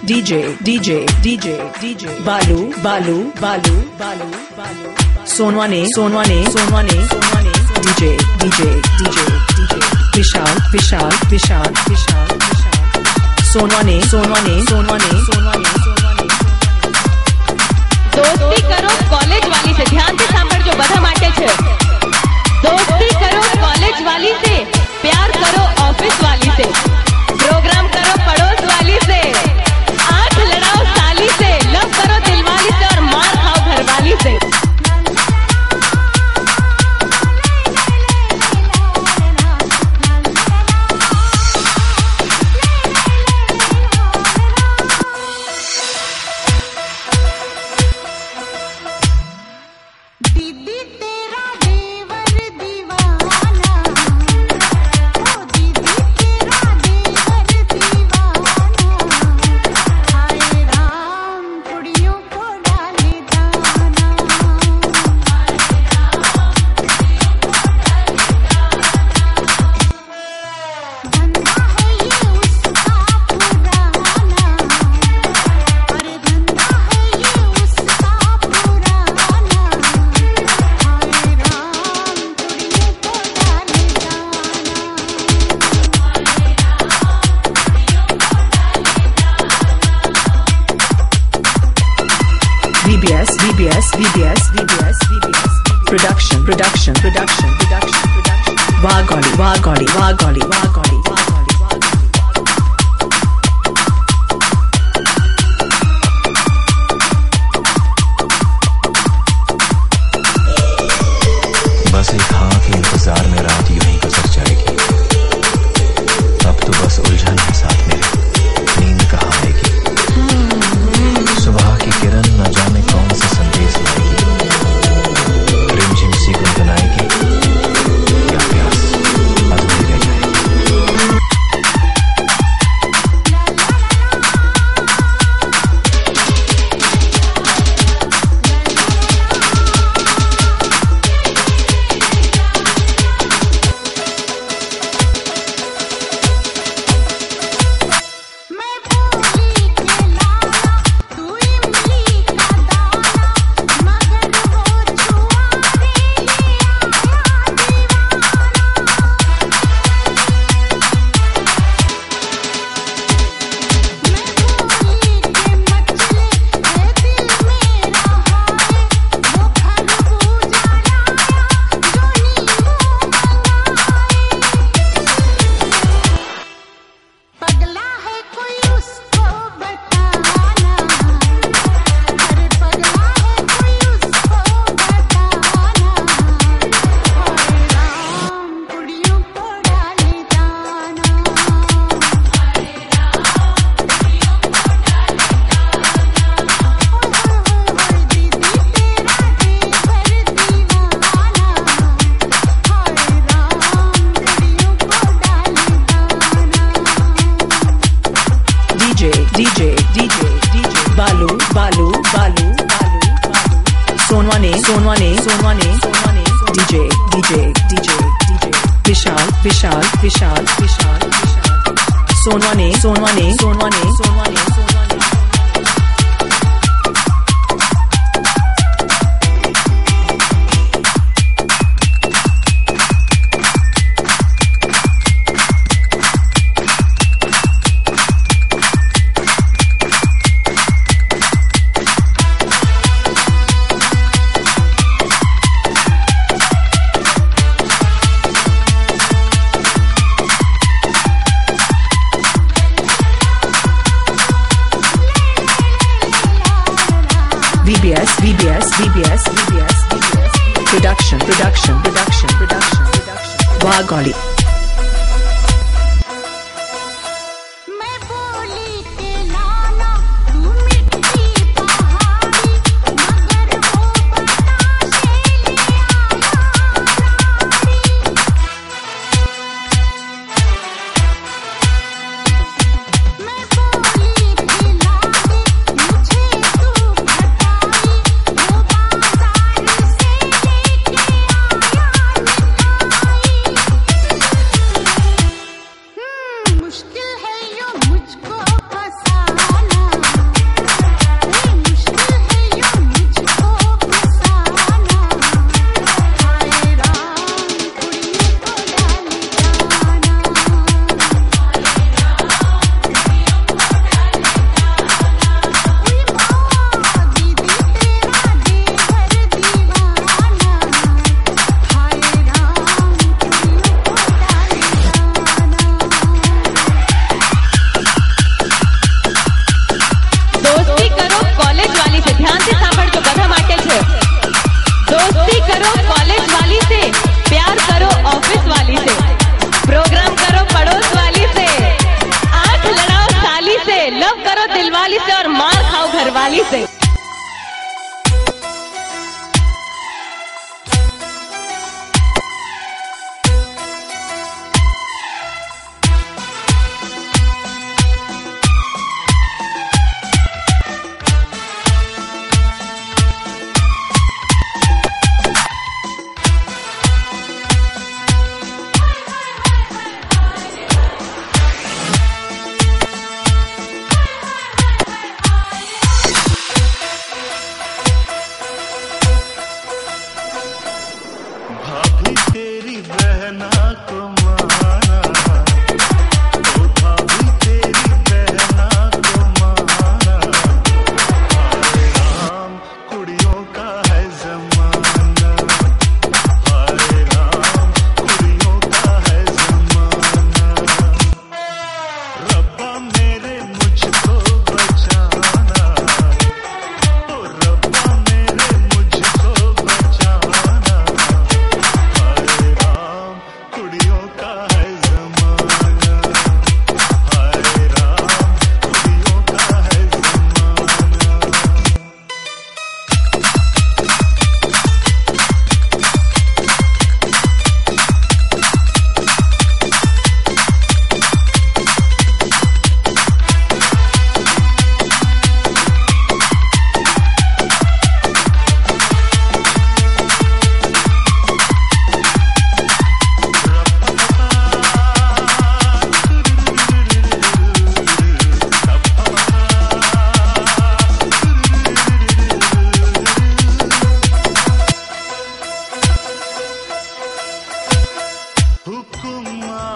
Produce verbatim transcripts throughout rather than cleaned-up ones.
DJ DJ DJ DJ बालू बालू बालू बालू बालू Sonawane Sonawane Sonawane Sonawane DJ DJ DJ DJ विशाल विशाल विशाल विशाल विशाल सोनवाने सोनवाने सोनवाने सोनवाने सोनवाने दोस्ती करो कॉलेज वाली से ध्यान से सांभळજો બધા માટે છે दोस्ती करो कॉलेज वाली से प्यार करो ऑफिस वाली से प्रोग्राम करो पड़ोस वाली से आंख लड़ाओ साली से लव करो दिल वाली से और मार खाओ घर वाली से V B S V B S V B S V B S V B S production production production production production Wagoli Wagoli Wagoli Wagoli Wagoli बस एक हाँ के इंतजार में रात यूं ही गुजर जाएगी अब तो बस उलझन है साथ मेरे नींद कहाँ आएगी सुबह की किरण न जाने कौन सा संदेश लाएगी रिमझिम सी गुनगुनाएगी या प्यास अधूरी रह जाएगी DJ DJ DJ बालू बालू बालू बालू Sonawane Sonawane Sonawane Sonawane DJ DJ DJ DJ विशाल Vishal Vishal Vishal Vishal Sonawane Sonawane Sonawane Sonawane Sonawane V B S V B S V B S V B S V B S production production production production production Wagoli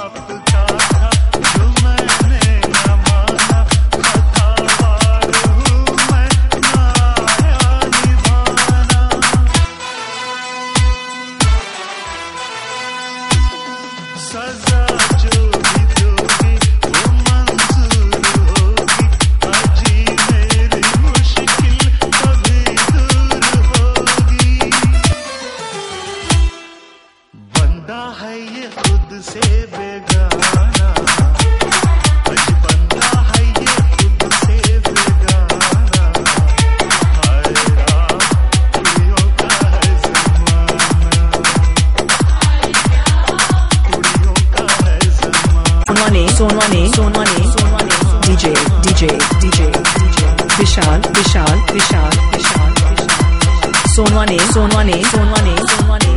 आपका था जो मैंने न माना, खतावार हूँ मैं ना आया निभाना। सजा जो भी दोगी वो मंजूर होगी, अजी मेरी मुश्किल कभी दूर होगी। बंदा है ये खुद से बेगाना, आज बंदा है ये खुद से बेगाना। हाय राम कुड़ियों का है ज़माना, कुड़ियों का है ज़माना। Sonawane Sonawane Sonawane Sonawane DJ DJ DJ DJ Vishal Vishal Vishal Vishal Sonawane Sonawane Sonawane Sonawane